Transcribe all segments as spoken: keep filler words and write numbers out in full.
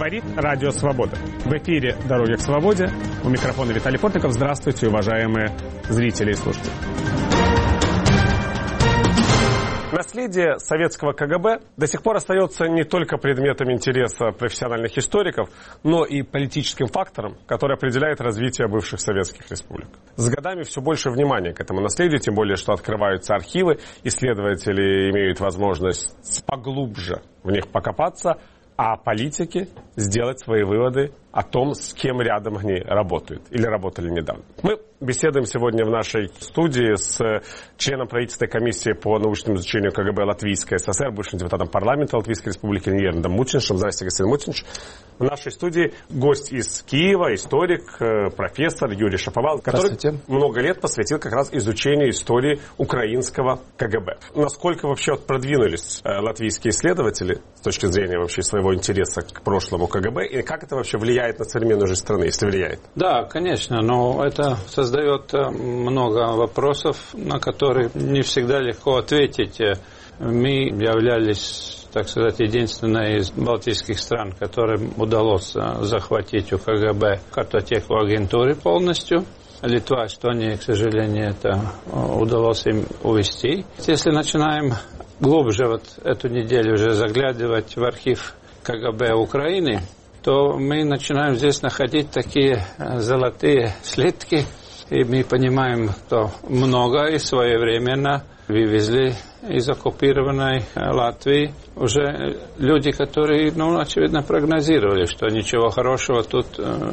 Говорит Радио Свобода. В эфире «Дороги к свободе». У микрофона Виталий Портников. Здравствуйте, уважаемые зрители и слушатели. Наследие советского ка гэ бэ до сих пор остается не только предметом интереса профессиональных историков, но и политическим фактором, который определяет развитие бывших советских республик. С годами все больше внимания к этому наследию, тем более, что открываются архивы, исследователи имеют возможность поглубже в них покопаться, а политики сделать свои выводы о том, с кем рядом они работают или работали недавно. Мы беседуем сегодня в нашей студии с членом правительственной комиссии по научному изучению ка гэ бэ Латвийской эс эс эс эр, бывшим депутатом парламента Латвийской республики Ньерндом Мутиншем. Здравствуйте, господин Мутинш. В нашей студии гость из Киева, историк, профессор Юрий Шаповал, который много лет посвятил как раз изучению истории украинского ка гэ бэ. Насколько вообще продвинулись латвийские исследователи с точки зрения вообще своего интереса к прошлому ка гэ бэ, и как это вообще влияет на современную жизнь страны, если влияет? Да, конечно, но это создает много вопросов, на которые не всегда легко ответить. Мы являлись, так сказать, единственной из балтийских стран, которым удалось захватить у ка гэ бэ картотеку агентуры полностью. Литва, Эстония, к сожалению, это удалось им увести. Если начинаем глубже вот эту неделю уже заглядывать в архив ка гэ бэ Украины, то мы начинаем здесь находить такие золотые слитки, и мы понимаем, что много и своевременно вывезли из оккупированной Латвии уже люди, которые, ну, очевидно, прогнозировали, что ничего хорошего тут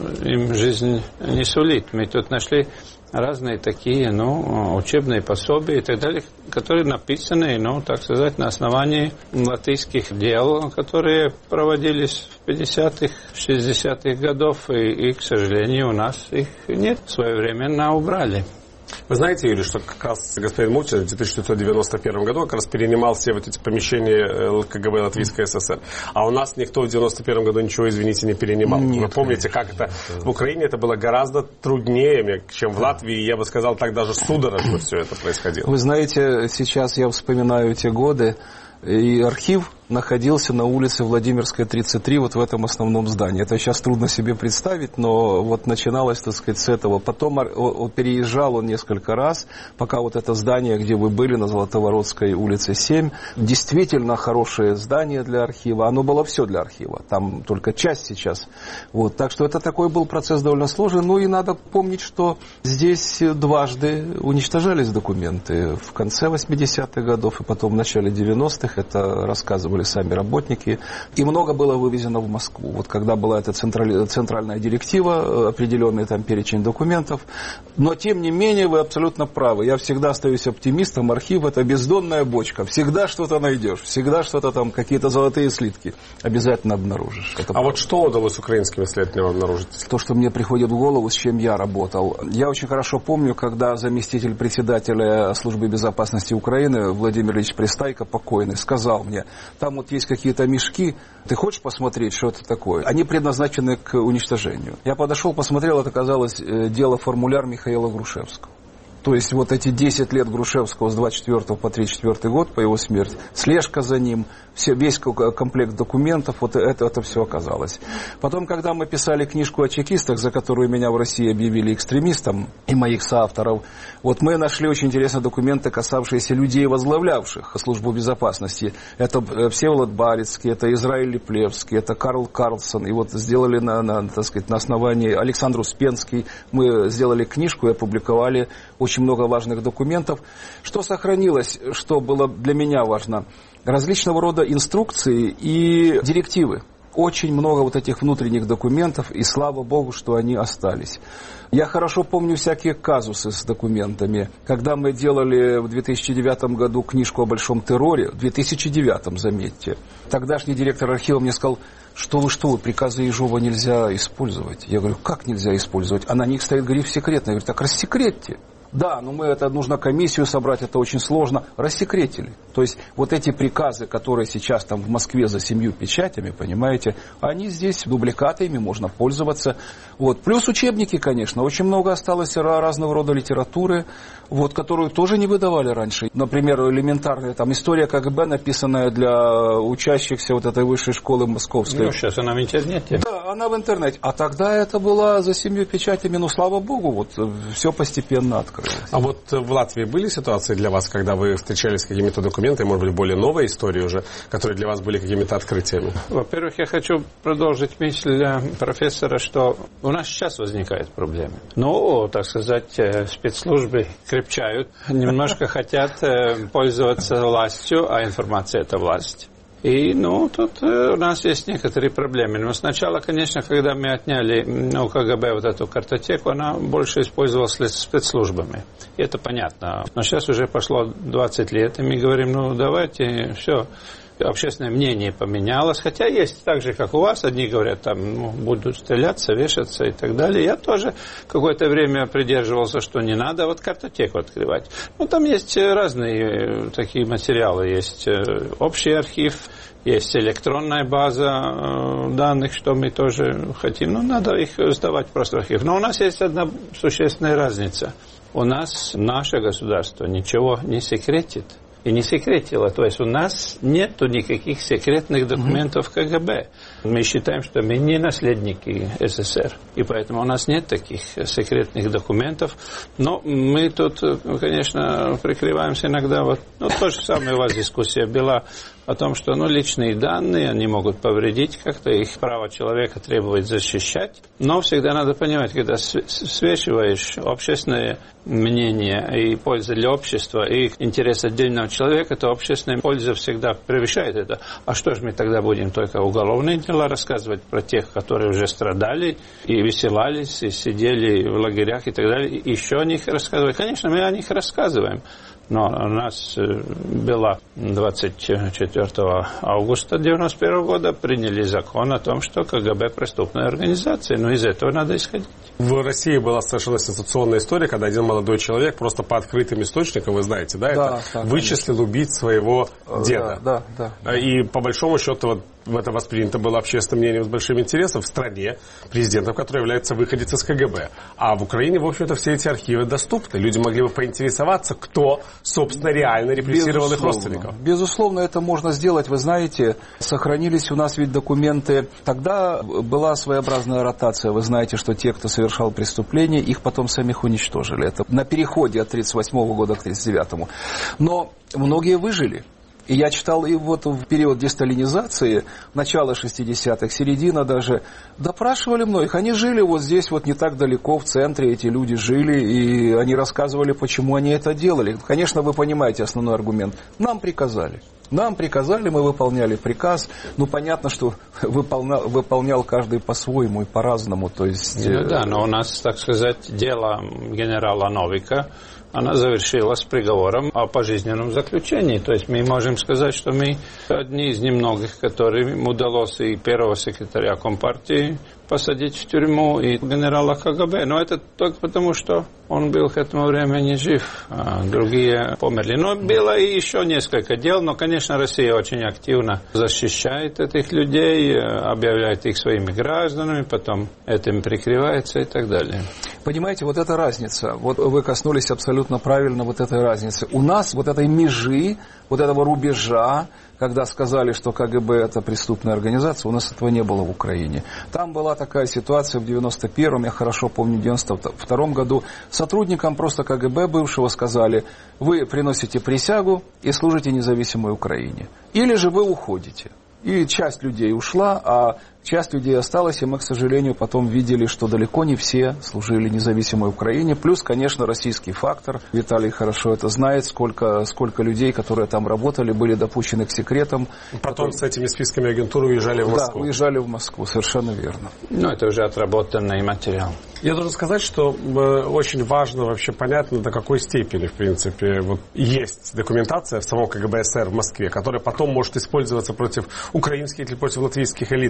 им жизнь не сулит. Мы тут нашли разные такие, ну, учебные пособия и так далее, которые написаны, ну, так сказать, на основании латвийских дел, которые проводились в пятидесятых, шестидесятых годов, и, и, к сожалению, у нас их нет, своевременно убрали. Вы знаете, Юрий, что как раз господин Мутин в тысяча девятьсот девяносто первом году как раз перенимал все вот эти помещения ка гэ бэ Латвийской эс эс эс эр. А у нас никто в девяносто первом году ничего, извините, не перенимал. Нет, Вы помните, как это в Украине это было гораздо труднее, чем в Латвии. Я бы сказал, так даже судорожно все это происходило. Вы знаете, сейчас я вспоминаю эти годы, и архив находился на улице Владимирская, тридцать три, вот в этом основном здании. Это сейчас трудно себе представить, но вот начиналось, так сказать, с этого. Потом переезжал он несколько раз, пока вот это здание, где вы были, на Золотовородской улице семь, действительно хорошее здание для архива. Оно было все для архива, там только часть сейчас. Вот. Так что это такой был процесс довольно сложный. Ну и надо помнить, что здесь дважды уничтожались документы. В конце восьмидесятых годов и потом в начале девяностых. Это рассказывали сами работники. И много было вывезено в Москву. Вот когда была эта централь... центральная директива, определенный там перечень документов. Но, тем не менее, вы абсолютно правы. Я всегда остаюсь оптимистом. Архив – это бездонная бочка. Всегда что-то найдешь. Всегда что-то там, какие-то золотые слитки обязательно обнаружишь. Это а правда. Вот что удалось украинским исследователям обнаружить? То, что мне приходит в голову, с чем я работал. Я очень хорошо помню, когда заместитель председателя службы безопасности Украины Владимир Ильич Пристайко, покойный, сказал мне, там вот есть какие-то мешки, ты хочешь посмотреть, что это такое? Они предназначены к уничтожению. Я подошел, посмотрел, это оказалось дело-формуляр Михаила Грушевского. То есть вот эти десять лет Грушевского с двадцать четвёртого по тридцать четвёртый год, по его смерти, слежка за ним, все, весь комплект документов, вот это, это все оказалось. Потом, когда мы писали книжку о чекистах, за которую меня в России объявили экстремистом, и моих соавторов, вот мы нашли очень интересные документы, касавшиеся людей, возглавлявших службу безопасности. Это Всеволод Барицкий, это Израиль Липлевский, это Карл Карлсон. И вот сделали на, на, так сказать, на основании Александр Успенский, мы сделали книжку и опубликовали очень много важных документов. Что сохранилось, что было для меня важно? Различного рода инструкции и директивы. Очень много вот этих внутренних документов, и слава богу, что они остались. Я хорошо помню всякие казусы с документами. Когда мы делали в две тысячи девятом году книжку о Большом терроре, в две тысячи девятом, заметьте, тогдашний директор архива мне сказал, что вы, что вы, приказы Ежова нельзя использовать. Я говорю, как нельзя использовать? А на них стоит гриф «секретно». Я говорю, так рассекретьте. Да, но мы это нужно комиссию собрать, это очень сложно. Рассекретили. То есть вот эти приказы, которые сейчас там в Москве за семью печатями, понимаете, они здесь дубликаты, ими можно пользоваться. Вот. Плюс учебники, конечно, очень много осталось разного рода литературы, вот, которую тоже не выдавали раньше. Например, элементарная там история КГБ, написанная для учащихся вот этой высшей школы московской. Ну, сейчас она в интернете. Да, она в интернете. А тогда это было за семью печатями, ну, слава богу, вот, все постепенно открылось. А вот в Латвии были ситуации для вас, когда вы встречались с какими-то документами, может быть, более новые истории уже, которые для вас были какими-то открытиями? Во-первых, я хочу продолжить мысль профессора, что у нас сейчас возникают проблемы. Ну, так сказать, спецслужбы крепчают, немножко хотят пользоваться властью, а информация – это власть. И, ну, тут у нас есть некоторые проблемы. Но сначала, конечно, когда мы отняли у КГБ вот эту картотеку, она больше использовалась спецслужбами. И это понятно. Но сейчас уже прошло двадцать лет, и мы говорим, ну, давайте, все, общественное мнение поменялось. Хотя есть так же, как у вас. Одни говорят, там, ну, будут стреляться, вешаться и так далее. Я тоже какое-то время придерживался, что не надо вот картотеку открывать. Ну, там есть разные такие материалы. Есть общий архив, есть электронная база данных, что мы тоже хотим. Ну, надо их сдавать просто в архив. Но у нас есть одна существенная разница. У нас наше государство ничего не секретит. И не секретила. То есть у нас нет никаких секретных документов КГБ. Мы считаем, что мы не наследники СССР. И поэтому у нас нет таких секретных документов. Но мы тут, конечно, прикрываемся иногда. Вот, ну, то же самое у вас дискуссия была о том, что, ну, личные данные, они могут повредить как-то, их право человека требует защищать. Но всегда надо понимать, когда свешиваешь общественное мнение и польза для общества, и интерес отдельного человека, то общественная польза всегда превышает это. А что же мы тогда будем только уголовные дела рассказывать про тех, которые уже страдали и веселались, и сидели в лагерях и так далее, и еще о них рассказывать? Конечно, мы о них рассказываем. Но у нас было двадцать четвёртого августа девяносто первого года приняли закон о том, что КГБ преступная организация. Но из этого надо исходить. В России была совершенно сенсационная история, когда один молодой человек просто по открытым источникам, вы знаете, да, да, это да, вычислил убийц своего деда. Да, да, да. И по большому счету вот в это воспринято было общественным мнением с большим интересом в стране президентом, который является выходец из КГБ. А в Украине, в общем-то, все эти архивы доступны. Люди могли бы поинтересоваться, кто, собственно, реально репрессировал Безусловно. их родственников. Безусловно, это можно сделать. Вы знаете, сохранились у нас ведь документы. Тогда была своеобразная ротация. Вы знаете, что те, кто совершал преступления, их потом самих уничтожили. Это на переходе от тридцать восьмого года к тридцать девятому. Но многие выжили. И я читал и вот в период десталинизации, начало шестидесятых, середина даже, допрашивали многих. Они жили вот здесь, вот не так далеко, в центре эти люди жили, и они рассказывали, почему они это делали. Конечно, вы понимаете основной аргумент. Нам приказали. Нам приказали, мы выполняли приказ. Ну, понятно, что выполнял, выполнял каждый по-своему и по-разному. То есть... Ну, да, но у нас, так сказать, дело генерала Новика, она завершилась приговором о пожизненном заключении. То есть мы можем сказать, что мы одни из немногих, которым удалось и первого секретаря Компартии посадить в тюрьму, и генерала КГБ. Но это только потому, что он был к этому времени жив, а другие померли. Но было и еще несколько дел, но, конечно, Россия очень активно защищает этих людей, объявляет их своими гражданами, потом этим прикрывается и так далее. Понимаете, вот эта разница, вот вы коснулись абсолютно правильно вот этой разницы. У нас вот этой межи, вот этого рубежа, когда сказали, что КГБ это преступная организация, у нас этого не было в Украине. Там была такая ситуация в девяносто первом, я хорошо помню, в девяносто втором году. Сотрудникам просто КГБ бывшего сказали, вы приносите присягу и служите независимой Украине. Или же вы уходите. И часть людей ушла, а часть людей осталась, и мы, к сожалению, потом видели, что далеко не все служили независимой Украине. Плюс, конечно, российский фактор. Виталий хорошо это знает, сколько, сколько людей, которые там работали, были допущены к секретам. Потом которые... с этими списками агентуры уезжали в Москву. Да, уезжали в Москву, совершенно верно. Ну, это уже отработанный материал. Я должен сказать, что э, очень важно вообще понятно, до какой степени, в принципе, вот есть документация в самом КГБ СССР в Москве, которая потом может использоваться против украинских или против латвийских элит любой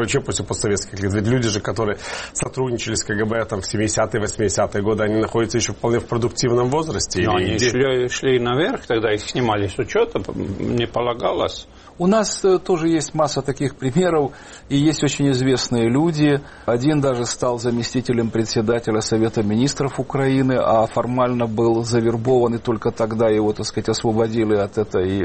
вообще после постсоветских лет? Ведь люди же, которые сотрудничали с КГБ там, в семидесятые, восьмидесятые годы, они находятся еще вполне в продуктивном возрасте. Но или они где... шли, шли наверх, тогда их снимали с учета, не полагалось. У нас тоже есть масса таких примеров, и есть очень известные люди. Один даже стал заместителем председателя Совета министров Украины, а формально был завербован, и только тогда его, так сказать, освободили от этой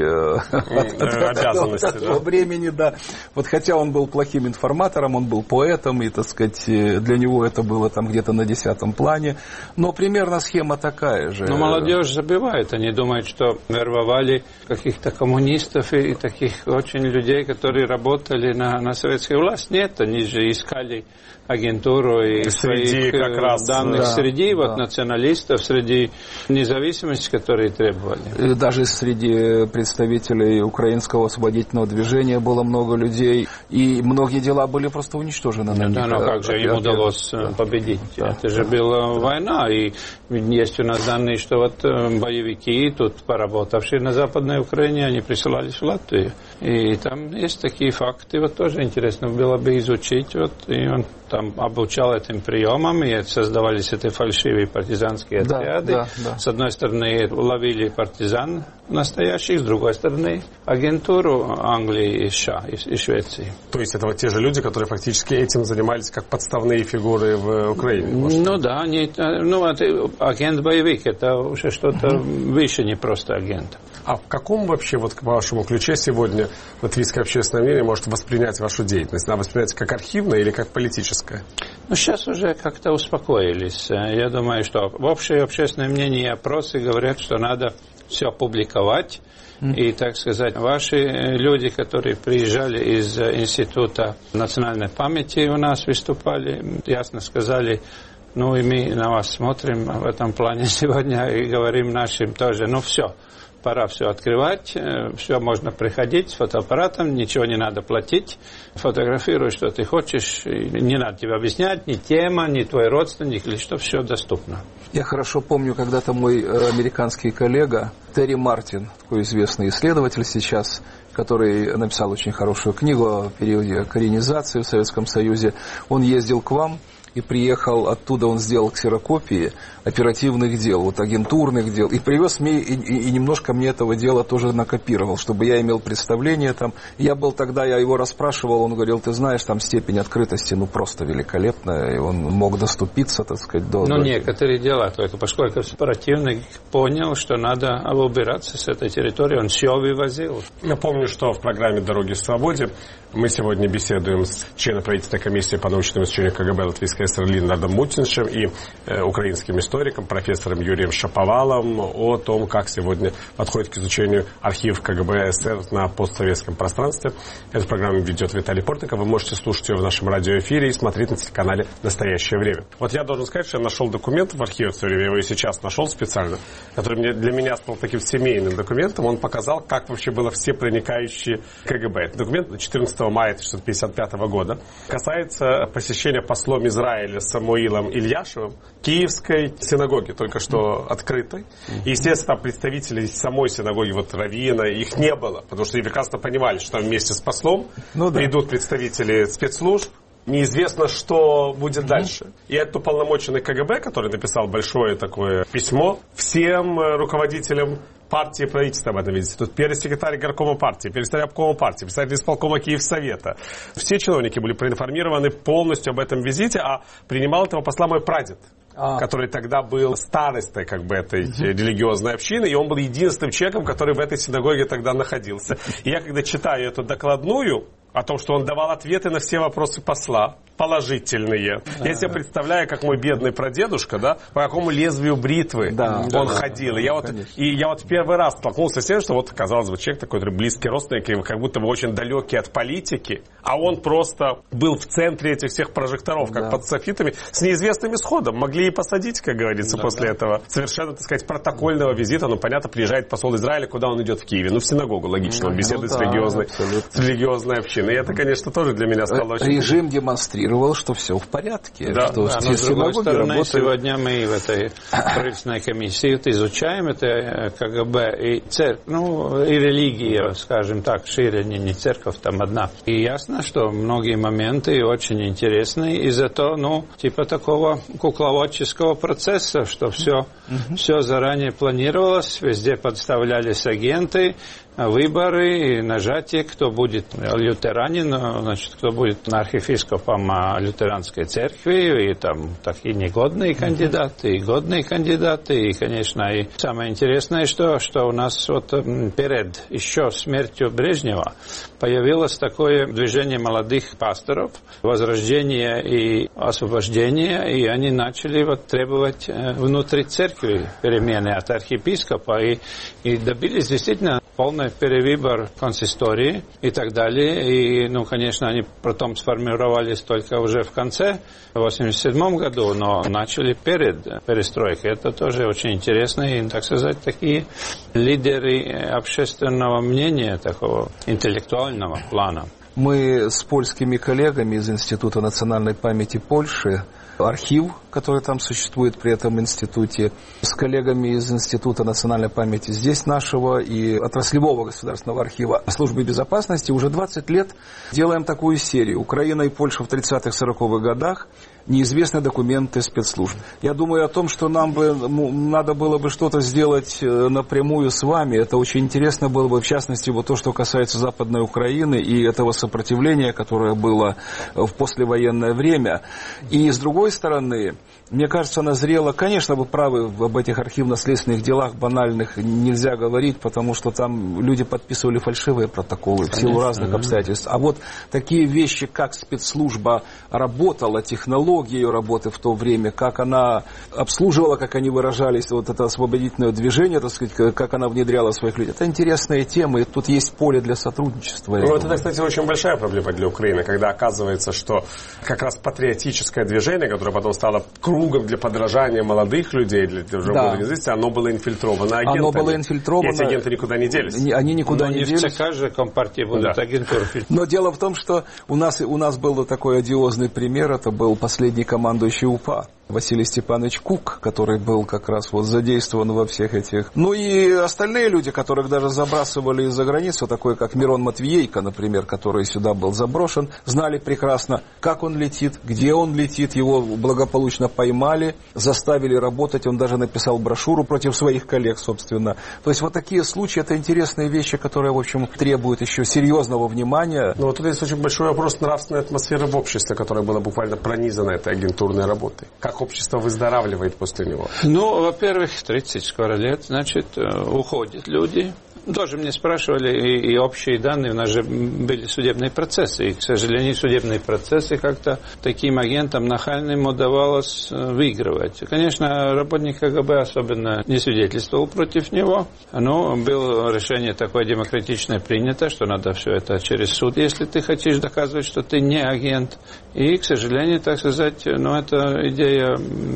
обязанности, от этого времени, да. Вот хотя он был плохим информатором, он был поэтом, и, так сказать, для него это было там где-то на десятом плане. Но примерно схема такая же. Но молодежь забивает, они думают, что вербовали каких-то коммунистов и таких очень людей, которые работали на, на советской власти. Нет, они же искали агентуру и среди своих как раз, данных да, среди да. Вот, националистов, среди независимости, которые требовали. И даже среди представителей украинского освободительного движения было много людей, и многие дела были просто уничтожены. Да, на них. но как же им удалось да. победить? Да. Это же была война, и есть у нас данные, что вот боевики, тут поработавшие на Западной Украине, они присылались в Латвию. И там есть такие факты, вот тоже интересно было бы изучить, вот, и он там обучал этим приемам, и создавались эти фальшивые партизанские отряды. Да, да, да. С одной стороны, ловили партизан настоящих, с другой стороны, агентуру Англии и США, и Швеции. То есть это вот те же люди, которые фактически этим занимались как подставные фигуры в Украине? Может? Ну да, они, ну, агент-боевик, это уже что-то mm-hmm. выше, не просто агент. А в каком вообще, вот по вашему ключе сегодня латвийское общественное мнение может воспринять вашу деятельность? Она воспринимается как архивная или как политическая? Ну, сейчас уже как-то успокоились. Я думаю, что в общее общественное мнение и опросы говорят, что надо все публиковать. Mm. И, так сказать, ваши люди, которые приезжали из Института национальной памяти у нас выступали, ясно сказали, ну и мы на вас смотрим в этом плане сегодня и говорим нашим тоже, ну все. Пора все открывать, все можно приходить с фотоаппаратом, ничего не надо платить, фотографируй, что ты хочешь, не надо тебе объяснять, ни тема, ни твой родственник, или что, все доступно. Я хорошо помню, когда-то мой американский коллега Терри Мартин, такой известный исследователь сейчас, который написал очень хорошую книгу о периоде коренизации в Советском Союзе, он ездил к вам и приехал оттуда, он сделал ксерокопии оперативных дел, вот агентурных дел, и привез мне, и, и, и немножко мне этого дела тоже накопировал, чтобы я имел представление там. Я был тогда, я его расспрашивал, он говорил, ты знаешь, там степень открытости, ну, просто великолепная, и он мог доступиться, так сказать, до... Ну, до... некоторые дела только, поскольку противник понял, что надо убираться с этой территории, он все вывозил. Я помню, что в программе «Дороги к свободе» мы сегодня беседуем с членом правительственной комиссии по научному изучению КГБ Латвийской ССР Линардом Мутиншем и э, украинским историком, профессором Юрием Шаповалом о том, как сегодня подходит к изучению архив КГБ СССР на постсоветском пространстве. Эту программу ведет Виталий Портников. Вы можете слушать ее в нашем радиоэфире и смотреть на телеканале «Настоящее время». Вот я должен сказать, что я нашел документ в архиве в свое время, я его и сейчас нашел специально, который для меня стал таким семейным документом. Он показал, как вообще было все проникающие КГБ. Этот документ четырнадцатого мая тысяча девятьсот пятьдесят пятого года касается посещения послом Израиля Самуилом Ильяшевым Киевской синагоги, только что открытой. И, естественно, там представители самой синагоги, вот раввина, их не было, потому что они прекрасно понимали, что там вместе с послом ну, да. придут представители спецслужб. Неизвестно, что будет mm-hmm. дальше. И этот уполномоченный КГБ, который написал большое такое письмо всем руководителям партии и правительства об этом видите. Тут первый секретарь горкома партии, первый секретарь обкома партии, представитель исполкома Киевсовета. Все чиновники были проинформированы полностью об этом визите, а принимал этого посла мой прадед, а. который тогда был старостой как бы этой угу. религиозной общины, и он был единственным человеком, который в этой синагоге тогда находился. И я когда читаю эту докладную о том, что он давал ответы на все вопросы посла, положительные. Да, я себе да. представляю, как мой бедный прадедушка, да, по какому лезвию бритвы да, он да, ходил. Да, и, я вот, и я вот первый раз столкнулся с тем, что вот, казалось бы, человек такой близкий родственник, как будто бы очень далекий от политики, а он просто был в центре этих всех прожекторов, как да. под софитами, с неизвестным исходом. Могли и посадить, как говорится, да, после да. этого. Совершенно, так сказать, протокольного визита. Ну, понятно, приезжает посол Израиля, куда он идет в Киеве? Ну, в синагогу, логично. Он беседует ну, да, с, религиозной, с религиозной общиной. И это, конечно, тоже для меня стало очень... Режим демонстрировал, что все в порядке. Да, что да, все но с другой стороны, работают. сегодня мы в этой правительственной комиссии изучаем это КГБ и церковь, ну, и религия, скажем так, шире, не, не церковь, там одна. И ясно, Ясно, что многие моменты очень интересные из-за того, ну, типа такого кукловодческого процесса, что все, mm-hmm. все заранее планировалось, везде подставлялись агенты, выборы и нажатие, кто будет лютеранин, значит, кто будет архиепископом лютеранской церкви, и там такие негодные кандидаты, и годные кандидаты, и, конечно, и самое интересное, что, что у нас вот перед еще смертью Брежнева появилось такое движение молодых пасторов, возрождение и освобождение, и они начали вот требовать внутри церкви перемены от архиепископа, и, и добились действительно полный перевыбор консистории и так далее. И, ну, конечно, они потом сформировались только уже в конце, в восемьдесят седьмом году, но начали перед перестройкой. Это тоже очень интересно. И, так сказать, такие лидеры общественного мнения, такого интеллектуального плана. Мы с польскими коллегами из Института национальной памяти Польши, архив, который там существует при этом институте, с коллегами из Института национальной памяти здесь нашего и отраслевого государственного архива службы безопасности уже двадцать лет делаем такую серию «Украина и Польша в тридцатых-сороковых годах. Неизвестные документы спецслужб». Я думаю о том, что нам бы ну, надо было бы что-то сделать напрямую с вами. Это очень интересно было бы, в частности, вот то, что касается Западной Украины и этого сопротивления, которое было в послевоенное время. И с другой стороны, мне кажется, назрело, конечно, вы правы, об этих архивно-следственных делах банальных нельзя говорить, потому что там люди подписывали фальшивые протоколы в силу разных обстоятельств. А вот такие вещи, как спецслужба работала, технологии ее работы в то время, как она обслуживала, как они выражались, вот это освободительное движение, так сказать, как она внедряла своих людей, это интересная тема, и тут есть поле для сотрудничества. Ну, это, кстати, очень большая проблема для Украины, когда оказывается, что как раз патриотическое движение, которое потом стало кругом для подражания молодых людей, для уже да. известия, оно было инфильтровано агентами. Оно было инфильтровано. И эти агенты никуда не делись. Они никуда Но не, не делись. в ЦК же Компартии будут да. агентуры. Но дело в том, что у нас, у нас был такой одиозный пример, это был последний командующий УПА. Василий Степанович Кук, который был как раз вот задействован во всех этих... Ну и остальные люди, которых даже забрасывали из-за границы, такой как Мирон Матвиейко, например, который сюда был заброшен, знали прекрасно, как он летит, где он летит, его благополучно поймали, заставили работать, он даже написал брошюру против своих коллег, собственно. То есть вот такие случаи, это интересные вещи, которые, в общем, требуют еще серьезного внимания. Но вот тут есть очень большой вопрос нравственной атмосферы в обществе, которая была буквально пронизана этой агентурной работой. Как общество выздоравливает после него? Ну, во-первых, тридцать скоро лет, значит, уходят люди. Тоже мне спрашивали, и, и общие данные, у нас же были судебные процессы, и, к сожалению, судебные процессы как-то таким агентам нахальным удавалось выигрывать. Конечно, работник КГБ особенно не свидетельствовал против него, но было решение такое демократичное принято, что надо все это через суд, если ты хочешь доказывать, что ты не агент. И, к сожалению, так сказать, ну, эта идея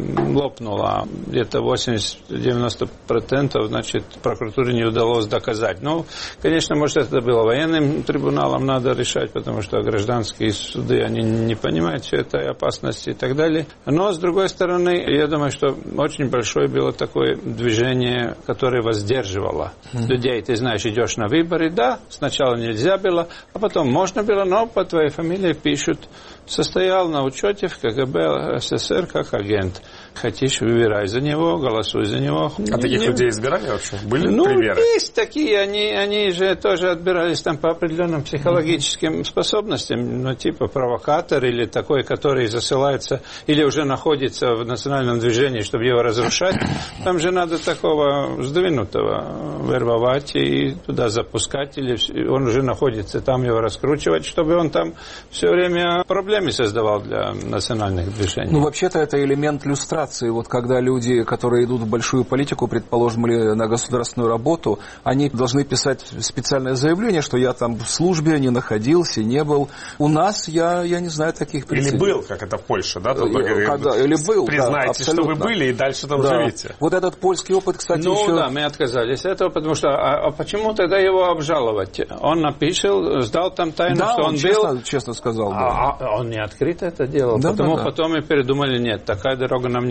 лопнула. Где-то восемьдесят-девяносто процентов, значит, прокуратуре не удалось доказать. Ну, конечно, может, это было военным трибуналом надо решать, потому что гражданские суды, они не понимают всей этой опасности и так далее. Но, с другой стороны, я думаю, что очень большое было такое движение, которое воздерживало mm-hmm. людей. Ты знаешь, идешь на выборы, да, сначала нельзя было, а потом можно было, но по твоей фамилии пишут, состоял на учете в КГБ СССР как агент. Хотишь, выбирай за него, голосуй за него. А таких не... людей избирали вообще? Были ну, примеры? есть такие, они, они же тоже отбирались там по определенным психологическим mm-hmm. способностям, ну, типа провокатор или такой, который засылается или уже находится в национальном движении, чтобы его разрушать. Там же надо такого сдвинутого вербовать и туда запускать, или он уже находится там, его раскручивать, чтобы он там все время проблемы создавал для национальных движений. Ну, вообще-то это элемент люстрации. Вот когда люди, которые идут в большую политику, предположим, или на государственную работу, они должны писать специальное заявление, что я там в службе не находился, не был. У нас, я, я не знаю таких прецедентов. Или был, как это в Польше, да? Тут когда, или был, признайте, да, что вы были, и дальше там да. живите. Вот этот польский опыт, кстати, ну, еще... Ну да, мы отказались от этого, потому что, а, а почему тогда его обжаловать? Он напишет, сдал там тайну, да, что он, он честно, был. честно сказал. Да. А, а он не открыто это делал, да, потому да, да. потом мы передумали, нет, такая дорога нам не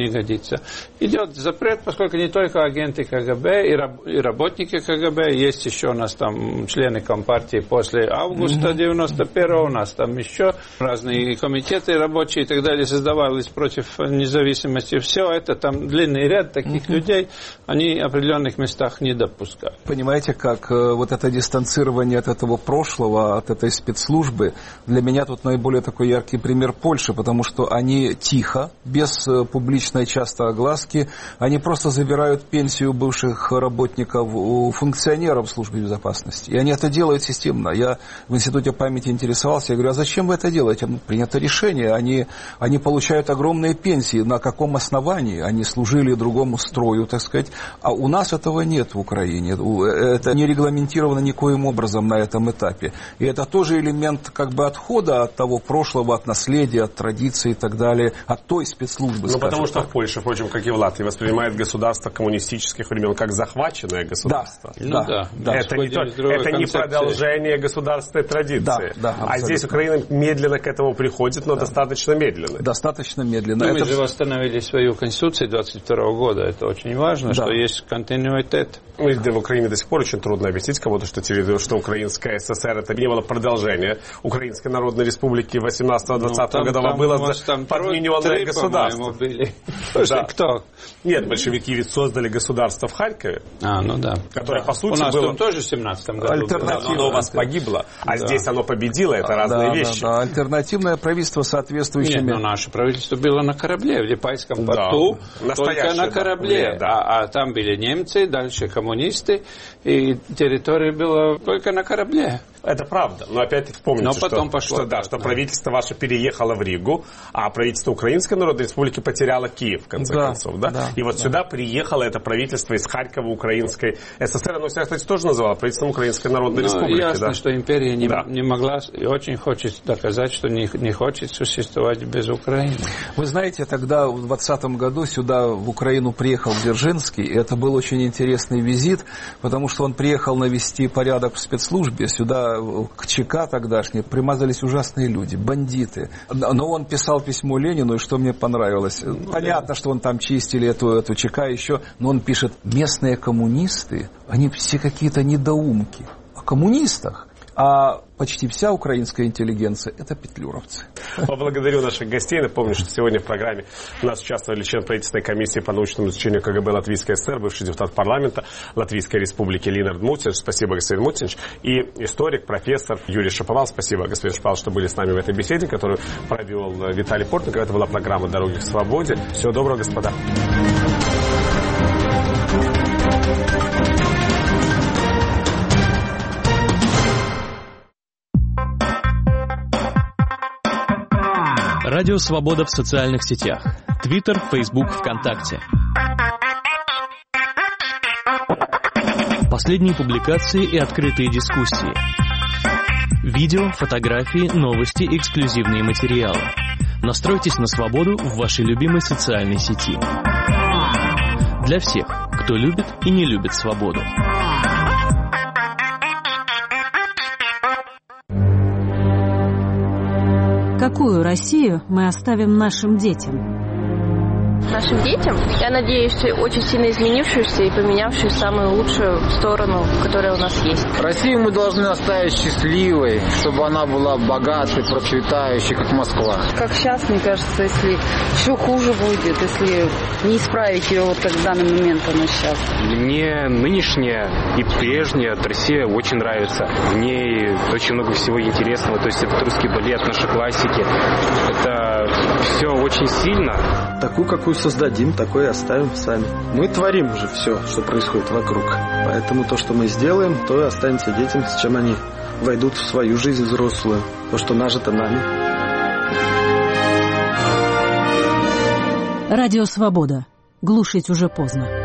не годится. Идет запрет, поскольку не только агенты КГБ и, раб, и работники КГБ, есть еще у нас там члены Компартии после августа девяносто первого, у нас там еще разные комитеты рабочие и так далее создавались против независимости. Все это, там длинный ряд таких uh-huh. людей, они в определенных местах не допускают. Понимаете, как э, вот это дистанцирование от этого прошлого, от этой спецслужбы, для меня тут наиболее такой яркий пример Польши, потому что они тихо, без э, публичной часто огласки, они просто забирают пенсию бывших работников у функционеров службы безопасности. И они это делают системно. Я в Институте памяти интересовался, я говорю, а зачем вы это делаете? Ну, принято решение, они, они получают огромные пенсии. На каком основании? Они служили другому строю, так сказать. А у нас этого нет в Украине. Это не регламентировано никоим образом на этом этапе. И это тоже элемент как бы отхода от того прошлого, от наследия, от традиций и так далее, от той спецслужбы. Ну, потому что так. В Польше, впрочем, как и в Латвии, воспринимает государство коммунистических времен как захваченное государство. Да, ну, да, да. Это, не, то, это не продолжение государственной традиции. Да, да, а здесь Украина медленно к этому приходит, но да. достаточно медленно. Достаточно медленно. Ну, это... Мы же восстановили свою конституцию двадцать второго года. Это очень важно, да. что есть континуитет. В Украине до сих пор очень трудно объяснить кому-то, что, что Украинская ССР это не было продолжение Украинской Народной Республики восемнадцатого-двадцатого ну, годов, а было подмененное государство. Да. Кто? Нет, большевики ведь создали государство в Харькове, а, ну да. которое, да. по сути, у нас было... тоже в семнадцатом году. Альтернативное. Оно у вас погибло, а да. здесь оно победило, это да, разные да, вещи. Да, да. Альтернативное правительство соответствующими... Нет, но наше правительство было на корабле, в Липайском порту, да. только на корабле. Да. А, а там были немцы, дальше коммунисты, и территория была только на корабле. Это правда, но опять-таки помните, но потом что, пошло, что, да, что правительство ваше переехало в Ригу, а правительство Украинской Народной Республики потеряло Киев, в конце да, концов. Да? Да, и вот да. сюда приехало это правительство из Харькова, Украинской ССР. Оно себя, кстати, тоже называло правительством Украинской Народной ну, Республики. Ясно, да? что империя не, да. не могла и очень хочет доказать, что не, не хочет существовать без Украины. Вы знаете, тогда в двадцатом году сюда, в Украину, приехал Дзержинский, и это был очень интересный визит, потому что он приехал навести порядок в спецслужбе. Сюда, к ЧК тогдашние, примазались ужасные люди, бандиты. Но он писал письмо Ленину, и что мне понравилось. Ну, понятно, да. что он там чистили эту, эту ЧК еще, но он пишет, местные коммунисты, они все какие-то недоумки. О коммунистах. А почти вся украинская интеллигенция – это петлюровцы. Поблагодарю наших гостей. Напомню, что сегодня в программе у нас участвовали член правительственной комиссии по научному изучению КГБ Латвийской ССР, бывший депутат парламента Латвийской Республики Линард Мутинш. Спасибо, господин Мутинш. И историк, профессор Юрий Шаповал. Спасибо, господин Шаповал, что были с нами в этой беседе, которую провел Виталий Портников. Это была программа «Дороги к свободе». Всего доброго, господа. Радио «Свобода» в социальных сетях. Твиттер, Фейсбук, ВКонтакте. Последние публикации и открытые дискуссии. Видео, фотографии, новости, эксклюзивные материалы. Настройтесь на свободу в вашей любимой социальной сети. Для всех, кто любит и не любит свободу. Какую Россию мы оставим нашим детям? Нашим детям, я надеюсь, очень сильно изменившуюся и поменявшую самую лучшую сторону, которая у нас есть. Россию мы должны оставить счастливой, чтобы она была богатой, процветающей, как Москва. Как сейчас, мне кажется, если еще хуже будет, если не исправить ее вот как в данный момент она сейчас. Мне нынешняя и прежняя Россия очень нравится. В ней очень много всего интересного. То есть это русский балет, наши классики. Это все очень сильно. Такую, какую создадим, такое и оставим сами. Мы творим уже все, что происходит вокруг. Поэтому то, что мы сделаем, то и останется детям, с чем они войдут в свою жизнь взрослую. То, что нажито нами. Радио «Свобода». Глушить уже поздно.